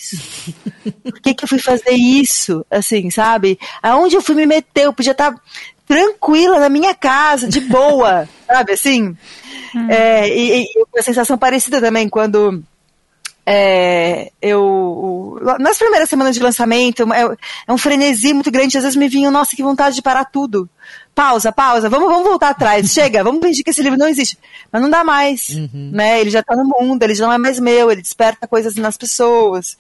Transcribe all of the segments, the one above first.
isso? Por que eu fui fazer isso? Assim, sabe? Aonde eu fui me meter? Eu podia estar tranquila na minha casa, de boa, sabe? Assim, e uma sensação parecida também quando nas primeiras semanas de lançamento, é um frenesi muito grande, às vezes me vinha, nossa, que vontade de parar tudo. Pausa, vamos voltar atrás, chega, vamos fingir que esse livro não existe. Mas não dá mais, né? Ele já está no mundo, ele já não é mais meu, ele desperta coisas nas pessoas.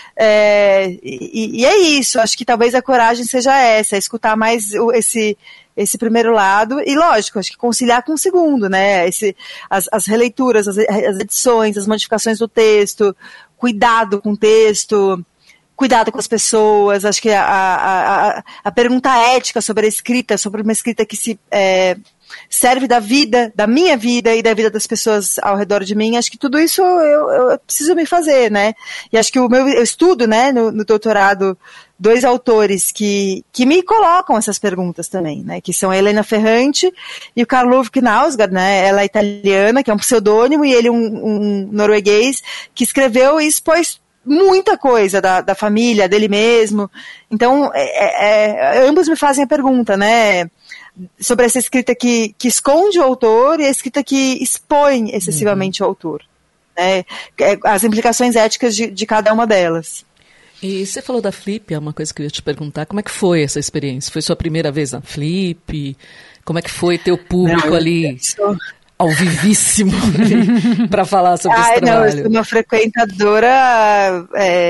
E é isso, acho que talvez a coragem seja essa, escutar mais esse primeiro lado, e lógico, acho que conciliar com o segundo, né? As releituras, as edições, as modificações do texto, cuidado com o texto, cuidado com as pessoas. Acho que a pergunta ética sobre a escrita, sobre uma escrita que serve da minha vida e da vida das pessoas ao redor de mim, acho que tudo isso eu preciso me fazer, né? E acho que eu estudo, né, no doutorado, 2 autores que me colocam essas perguntas também, né? Que são a Helena Ferrante e o Karl Ove Knausgaard, né? Ela é italiana, que é um pseudônimo, e ele um norueguês que escreveu e expôs muita coisa da família, dele mesmo. Então, ambos me fazem a pergunta, né? Sobre essa escrita que esconde o autor e a escrita que expõe excessivamente o autor, né? As implicações éticas de cada uma delas. E você falou da Flip, é uma coisa que eu ia te perguntar, como é que foi essa experiência? Foi sua primeira vez na Flip? Como é que foi ter o público ali ao vivíssimo para falar sobre esse trabalho? Eu sou uma frequentadora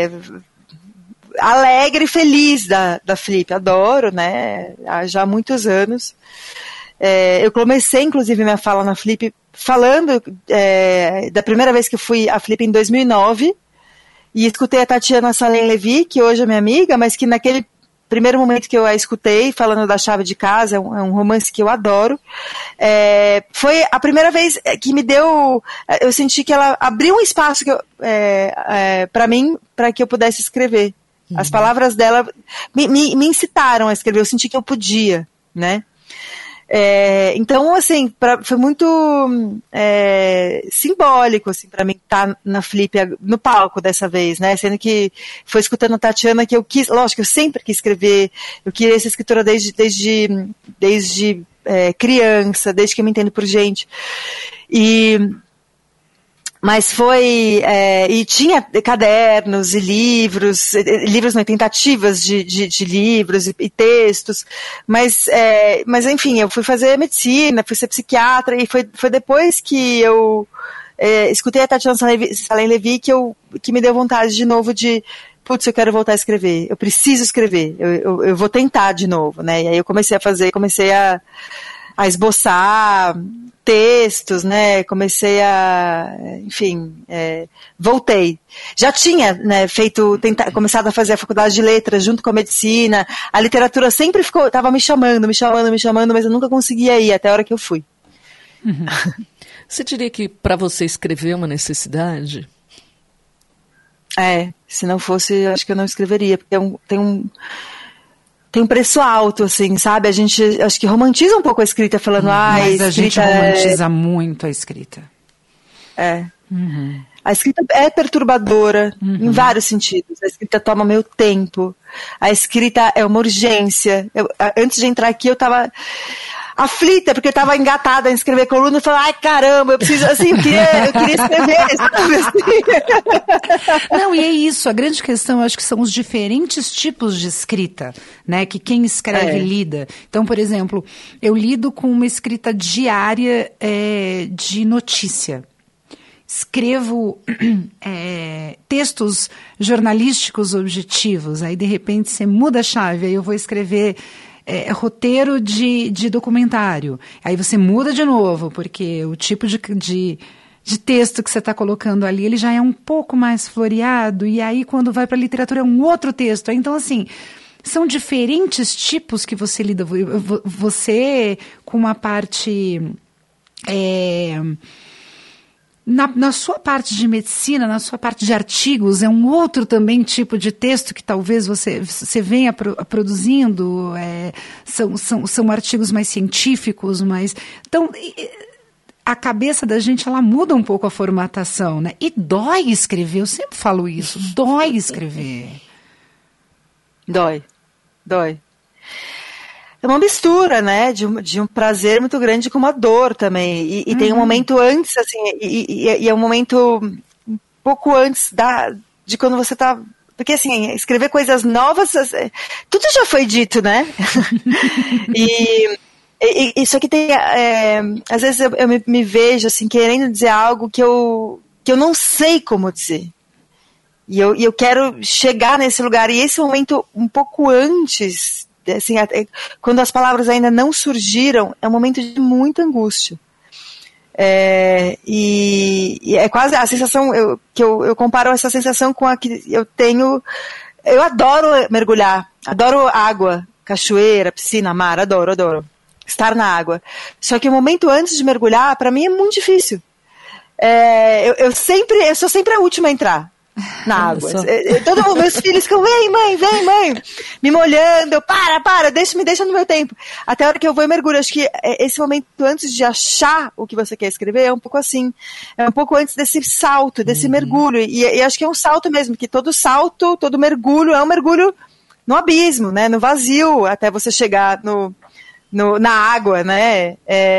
alegre e feliz da Flip, adoro, né, já há muitos anos. Eu comecei, inclusive, minha fala na Flip falando da primeira vez que eu fui à Flip em 2009, e escutei a Tatiana Salem Levi, que hoje é minha amiga, mas que naquele primeiro momento que eu a escutei, falando da Chave de Casa, é um romance que eu adoro, foi a primeira vez que me deu, eu senti que ela abriu um espaço para mim, para que eu pudesse escrever. As palavras dela me incitaram a escrever, eu senti que eu podia, né? Então, assim, foi muito simbólico, assim, para mim estar na Flip no palco dessa vez, né? Sendo que foi escutando a Tatiana que eu quis, lógico, eu sempre quis escrever, eu queria ser escritora desde criança, desde que eu me entendo por gente. Mas foi, e tinha cadernos e livros não, tentativas de livros e textos, mas enfim, eu fui fazer medicina, fui ser psiquiatra, e foi depois que eu escutei a Tatiana Salem Levi que me deu vontade de novo de, putz, eu quero voltar a escrever, eu preciso escrever, eu vou tentar de novo, né? E aí eu comecei a esboçar textos, né, enfim, voltei. Já tinha, né, começado a fazer a faculdade de letras junto com a medicina, a literatura sempre estava me chamando, mas eu nunca conseguia ir, até a hora que eu fui. Uhum. Você diria que para você escrever é uma necessidade? Se não fosse, acho que eu não escreveria, porque tem um preço alto, assim, sabe? A gente, acho que romantiza um pouco a escrita, falando, mas a gente romantiza muito a escrita. Uhum. A escrita é perturbadora, em vários sentidos. A escrita toma meu tempo. A escrita é uma urgência. Antes de entrar aqui, eu estava aflita, porque eu estava engatada em escrever coluna, e falei, ai, caramba, eu preciso, assim, eu queria escrever, sabe, assim. Não, e é isso, a grande questão, eu acho que são os diferentes tipos de escrita, né, que quem escreve lida. Então, por exemplo, eu lido com uma escrita diária de notícia. Escrevo textos jornalísticos objetivos, aí de repente você muda a chave, aí eu vou escrever roteiro de documentário. Aí você muda de novo, porque o tipo de texto que você está colocando ali, ele já é um pouco mais floreado, e aí quando vai para a literatura é um outro texto. Então, assim, são diferentes tipos que você lida. Você, com uma parte... Na sua parte de medicina, na sua parte de artigos, é um outro também tipo de texto que talvez você venha produzindo, são artigos mais científicos, então a cabeça da gente, ela muda um pouco a formatação, né? E dói escrever, eu sempre falo isso, dói escrever. Dói. É uma mistura, né, de um prazer muito grande com uma dor também. E tem um momento antes, assim, e é um momento um pouco antes de quando você tá... Porque, assim, escrever coisas novas, tudo já foi dito, né? E isso aqui tem... às vezes eu me vejo, assim, querendo dizer algo que eu não sei como dizer. E eu quero chegar nesse lugar. E esse momento, um pouco antes, assim, quando as palavras ainda não surgiram, é um momento de muita angústia. E é quase a sensação que eu comparo essa sensação com a que eu tenho. Eu adoro mergulhar, adoro água, cachoeira, piscina, mar, adoro estar na água. Só que o momento antes de mergulhar, para mim, é muito difícil. Eu sou sempre a última a entrar na água. Todos os meus filhos ficam, vem mãe, me molhando, eu, me deixa no meu tempo. Até a hora que eu vou e mergulho. Acho que esse momento antes de achar o que você quer escrever é um pouco assim, é um pouco antes desse salto, desse mergulho, e acho que é um salto mesmo, que todo salto, todo mergulho é um mergulho no abismo, né, no vazio, até você chegar na água, né,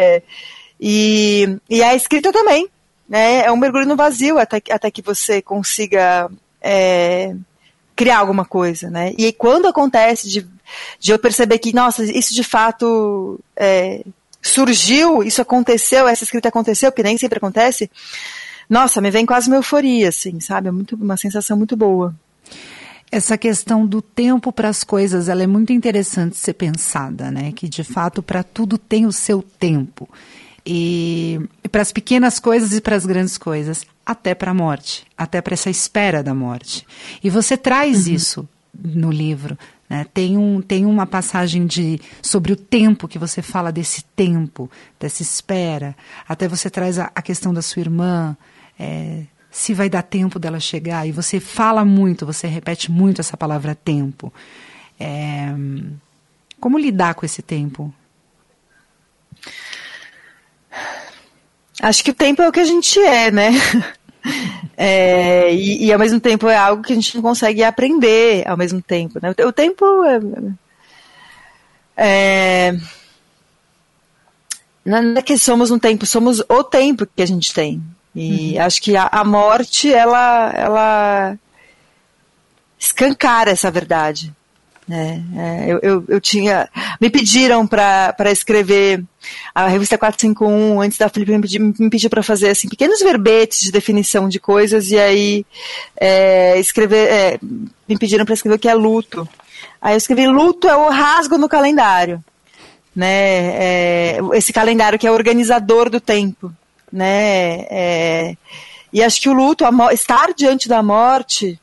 e a escrita também. É um mergulho no vazio até que você consiga criar alguma coisa, né? E quando acontece de eu perceber que, nossa, isso de fato surgiu, isso aconteceu, essa escrita aconteceu, que nem sempre acontece, nossa, me vem quase uma euforia, assim, sabe? É uma sensação muito boa. Essa questão do tempo para as coisas, ela é muito interessante ser pensada, né? Que de fato para tudo tem o seu tempo. E para as pequenas coisas e para as grandes coisas, até para a morte, até para essa espera da morte. E você traz isso no livro, né? Tem uma passagem sobre o tempo, que você fala desse tempo, dessa espera, até você traz a questão da sua irmã, se vai dar tempo dela chegar, e você fala muito, você repete muito essa palavra tempo. Como lidar com esse tempo? Acho que o tempo é o que a gente né? E ao mesmo tempo é algo que a gente não consegue aprender ao mesmo tempo, né? O tempo não é que somos um tempo, somos o tempo que a gente tem. E acho que a morte, ela escancara essa verdade. Me pediram para escrever a revista 451 antes da Flip, me pediu para fazer assim, pequenos verbetes de definição de coisas, e aí me pediram para escrever o que é luto. Aí eu escrevi: luto é o rasgo no calendário, né? Esse calendário que é organizador do tempo, né? E acho que o luto, estar diante da morte,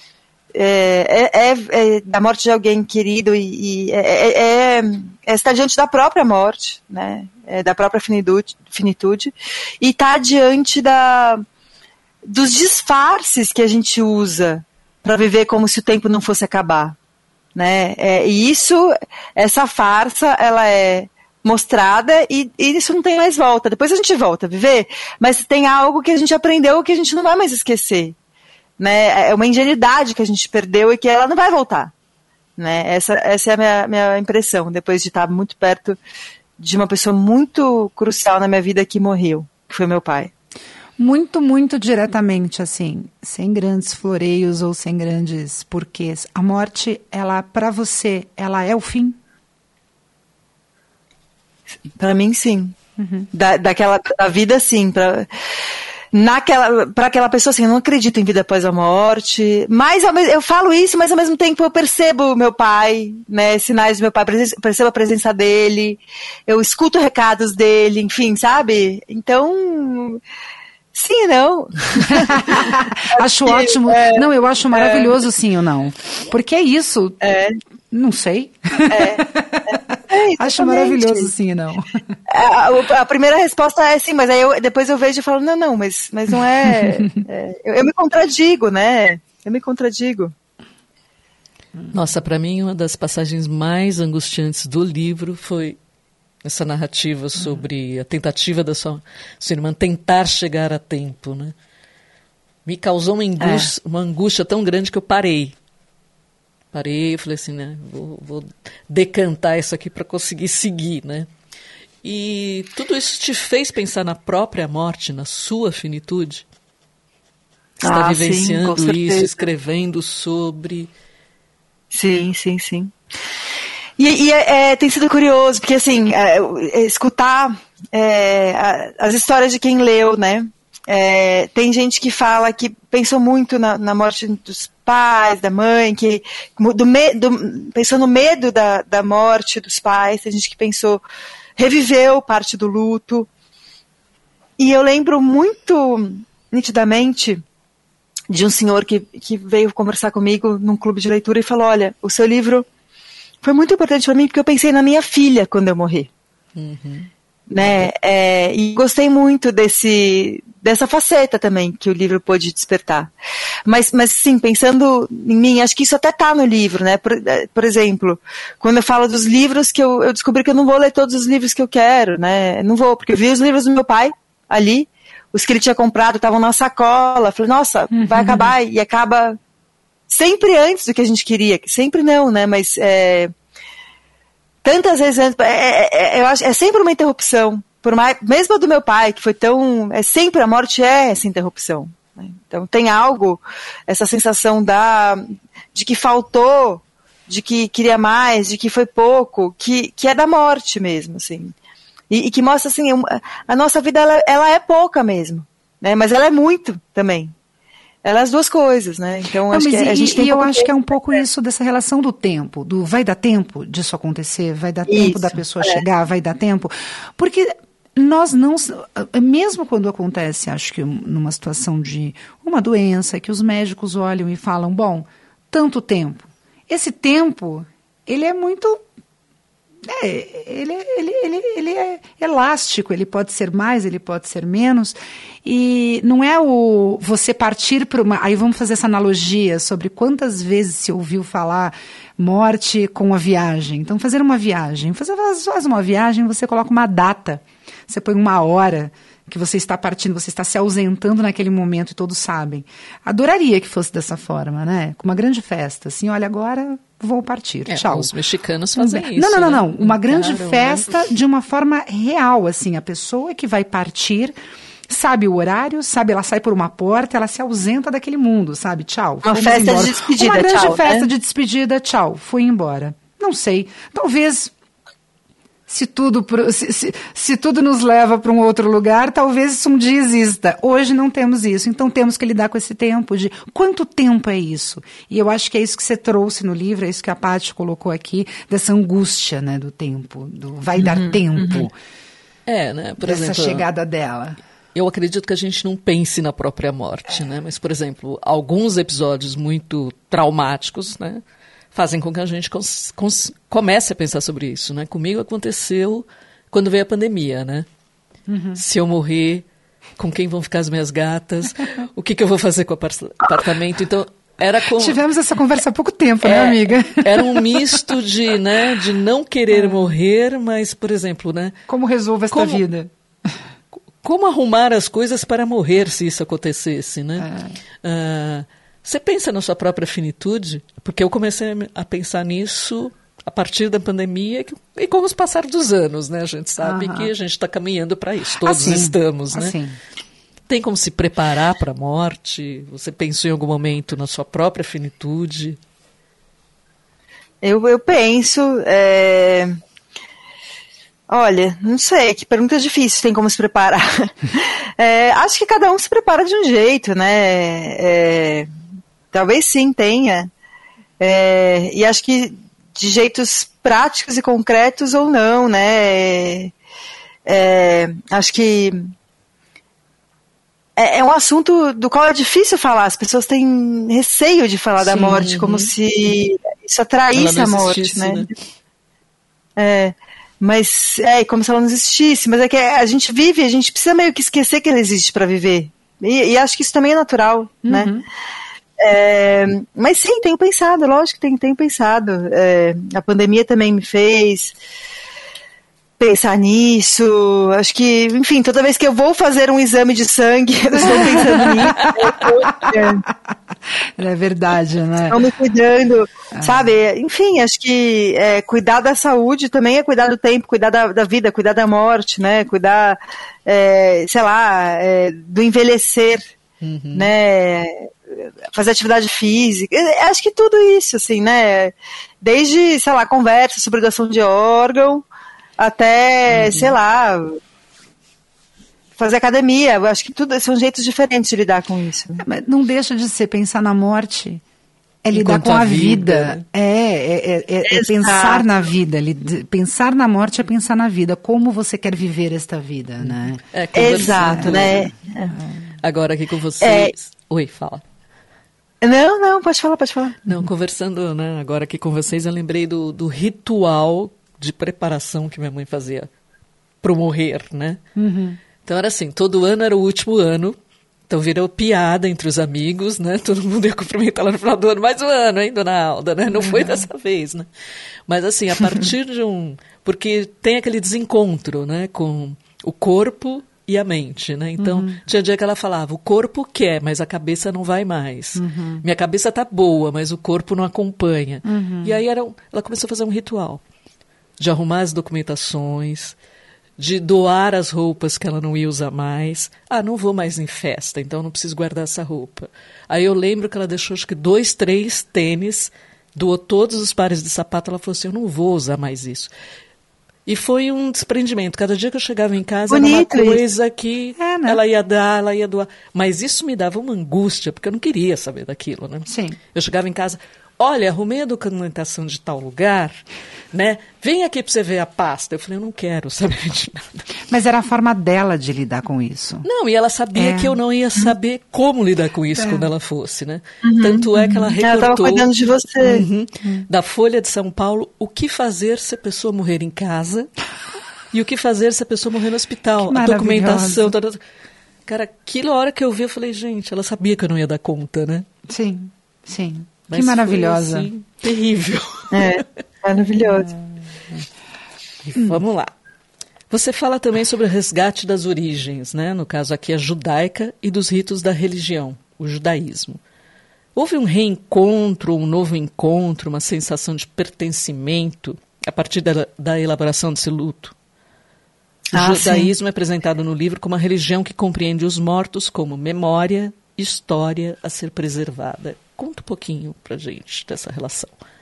da morte de alguém querido, e estar diante da própria morte, né? Da própria finitude, e estar diante dos disfarces que a gente usa para viver como se o tempo não fosse acabar, né? E essa farsa, ela é mostrada, e isso não tem mais volta. Depois a gente volta a viver, mas tem algo que a gente aprendeu que a gente não vai mais esquecer, né? É uma ingenuidade que a gente perdeu e que ela não vai voltar, né? Essa é a minha impressão, depois de estar muito perto de uma pessoa muito crucial na minha vida que morreu, que foi meu pai. Muito, muito diretamente, assim, sem grandes floreios ou sem grandes porquês. A morte, ela, para você, ela é o fim? Para mim, sim. Da vida, sim. Para aquela pessoa, assim, eu não acredito em vida após a morte, mas eu falo isso, mas ao mesmo tempo eu percebo meu pai, né, sinais do meu pai, percebo a presença dele, eu escuto recados dele, enfim, sabe? Então, sim e não. Acho ótimo. Não, eu acho maravilhoso sim ou não. Porque é isso. Não sei. Acho maravilhoso sim e não. A primeira resposta é sim, mas aí depois eu vejo e falo, não, mas não é. Eu me contradigo, né? Eu me contradigo. Nossa, para mim uma das passagens mais angustiantes do livro foi essa narrativa sobre a tentativa da sua irmã tentar chegar a tempo, né? Me causou uma angústia tão grande que eu parei. Parei e falei assim, né? Vou decantar isso aqui para conseguir seguir, né? E tudo isso te fez pensar na própria morte, na sua finitude? Você está vivenciando sim, isso, escrevendo sobre... Sim. E tem sido curioso, porque assim, escutar as histórias de quem leu, né? Tem gente que fala que pensou muito na morte dos pais, da mãe, que pensou no medo da morte dos pais, tem gente que reviveu parte do luto. E eu lembro muito nitidamente de um senhor que veio conversar comigo num clube de leitura e falou, olha, o seu livro foi muito importante para mim porque eu pensei na minha filha quando eu morri. Uhum. Né? E gostei muito dessa faceta também que o livro pôde despertar. Mas sim, pensando em mim, acho que isso até está no livro, né? Por exemplo, quando eu falo dos livros que eu descobri que eu não vou ler todos os livros que eu quero, né? Não vou, porque eu vi os livros do meu pai ali, os que ele tinha comprado estavam na sacola, falei, nossa, vai acabar, e acaba sempre antes do que a gente queria, sempre não, né? Mas tantas vezes antes, eu acho, é sempre uma interrupção, mesmo a do meu pai, que foi tão, sempre a morte é essa interrupção, né? Então tem algo, essa sensação de que faltou, de que queria mais, de que foi pouco, que é da morte mesmo, assim. E que mostra assim, a nossa vida ela é pouca mesmo, né? Mas ela é muito também. Ela é as duas coisas, né? Então acho que a gente tem eu acho que é um pouco isso dessa relação do tempo, vai dar tempo disso acontecer, vai dar tempo da pessoa chegar, vai dar tempo, porque nós não, mesmo quando acontece, acho que numa situação de uma doença, que os médicos olham e falam, bom, tanto tempo, esse tempo, ele é muito... Ele é elástico, ele pode ser mais, ele pode ser menos, e não é você partir para uma... Aí vamos fazer essa analogia sobre quantas vezes se ouviu falar morte com a viagem. Então, fazer uma viagem, faz uma viagem, você coloca uma data, você põe uma hora que você está partindo, você está se ausentando naquele momento e todos sabem. Adoraria que fosse dessa forma, né? Com uma grande festa, assim, olha, agora vou partir, tchau. Os mexicanos fazem isso. Não. Uma grande festa de uma forma real, assim, a pessoa que vai partir sabe o horário, sabe, ela sai por uma porta, ela se ausenta daquele mundo, sabe, tchau. Uma festa de despedida, uma grande tchau, festa de despedida, tchau, fui embora. Não sei, talvez... Se tudo nos leva para um outro lugar, talvez isso um dia exista. Hoje não temos isso, então temos que lidar com esse tempo de quanto tempo é isso? E eu acho que é isso que você trouxe no livro, é isso que a Paty colocou aqui, dessa angústia, né, do tempo, vai dar tempo. Né, por dessa exemplo, chegada dela. Eu acredito que a gente não pense na própria morte, né? Mas, por exemplo, alguns episódios muito traumáticos, né, fazem com que a gente comece a pensar sobre isso, né? Comigo aconteceu quando veio a pandemia, né? Se eu morrer, com quem vão ficar as minhas gatas? O que eu vou fazer com o apartamento? Então, era como... Tivemos essa conversa há pouco tempo, né, amiga? Era um misto de não querer morrer, mas, por exemplo, né? Como resolve esta vida? Como arrumar as coisas para morrer se isso acontecesse, né? Você pensa na sua própria finitude? Porque eu comecei a pensar nisso a partir da pandemia e com os passar dos anos, né? A gente sabe que a gente está caminhando para isso, todos estamos, né? Assim. Tem como se preparar para a morte? Você pensou em algum momento na sua própria finitude? Eu penso... Olha, não sei, que pergunta difícil, tem como se preparar. Acho que cada um se prepara de um jeito, né? Talvez sim tenha. E acho que de jeitos práticos e concretos ou não, né? Acho que é um assunto do qual é difícil falar. As pessoas têm receio de falar da morte, como se isso atraísse a morte, né? Mas como se ela não existisse. Mas é que a gente vive, a gente precisa meio que esquecer que ela existe para viver. E acho que isso também é natural, né? Mas sim, tenho pensado, lógico que tenho pensado. A pandemia também me fez pensar nisso. Acho que, enfim, toda vez que eu vou fazer um exame de sangue, eu estou pensando nisso. É verdade, né? Estão me cuidando, sabe? Enfim, acho que cuidar da saúde também é cuidar do tempo, cuidar da vida, cuidar da morte, né? Cuidar, sei lá, do envelhecer, né? Fazer atividade física. Acho que tudo isso, assim, né? Desde, sei lá, conversa sobre doação de órgão, até, sei lá, fazer academia. Eu acho que tudo são jeitos diferentes de lidar com isso. Mas não deixa de ser pensar na morte. É lidar Enquanto com a a vida. vida. É pensar na vida. Pensar na morte é pensar na vida. Como você quer viver esta vida, né? Exato, né? Agora aqui com vocês... Oi, fala. Não, pode falar. Não, conversando, né, agora aqui com vocês, eu lembrei do ritual de preparação que minha mãe fazia pro morrer, né? Então era assim, todo ano era o último ano, então virou piada entre os amigos, né? Todo mundo ia cumprimentar lá no final do ano, mais um ano, hein, dona Alda, né? Não foi dessa vez, né? Mas assim, a partir de porque tem aquele desencontro, né, com o corpo e a mente, né? Então, tinha dia que ela falava, o corpo quer, mas a cabeça não vai mais. Minha cabeça tá boa, mas o corpo não acompanha. E aí ela começou a fazer um ritual de arrumar as documentações, de doar as roupas que ela não ia usar mais. Não vou mais em festa, então não preciso guardar essa roupa. Aí eu lembro que ela deixou, acho que 2, 3 tênis, doou todos os pares de sapato, ela falou assim, eu não vou usar mais isso. E foi um desprendimento. Cada dia que eu chegava em casa, bonito, era uma coisa isso. Que né? ela ia dar, ela ia doar. Mas isso me dava uma angústia, porque eu não queria saber daquilo, né? Sim. Eu chegava em casa, olha, arrumei a documentação de tal lugar, né? Vem aqui para você ver a pasta. Eu falei, eu não quero saber de nada. Mas era a forma dela de lidar com isso. Não, e ela sabia que eu não ia saber como lidar com isso quando ela fosse, né? Tanto é que ela recortou... Ela estava cuidando de você. Da Folha de São Paulo, o que fazer se a pessoa morrer em casa e o que fazer se a pessoa morrer no hospital. A documentação... Cara, aquela hora que eu vi, eu falei, gente, ela sabia que eu não ia dar conta, né? Sim. Mas que maravilhosa. Foi, assim, terrível. Maravilhosa. Vamos lá. Você fala também sobre o resgate das origens, né? No caso aqui a judaica e dos ritos da religião, o judaísmo. Houve um reencontro, um novo encontro, uma sensação de pertencimento a partir da elaboração desse luto? O judaísmo é apresentado no livro como uma religião que compreende os mortos como memória, história a ser preservada. Conta um pouquinho pra gente dessa relação.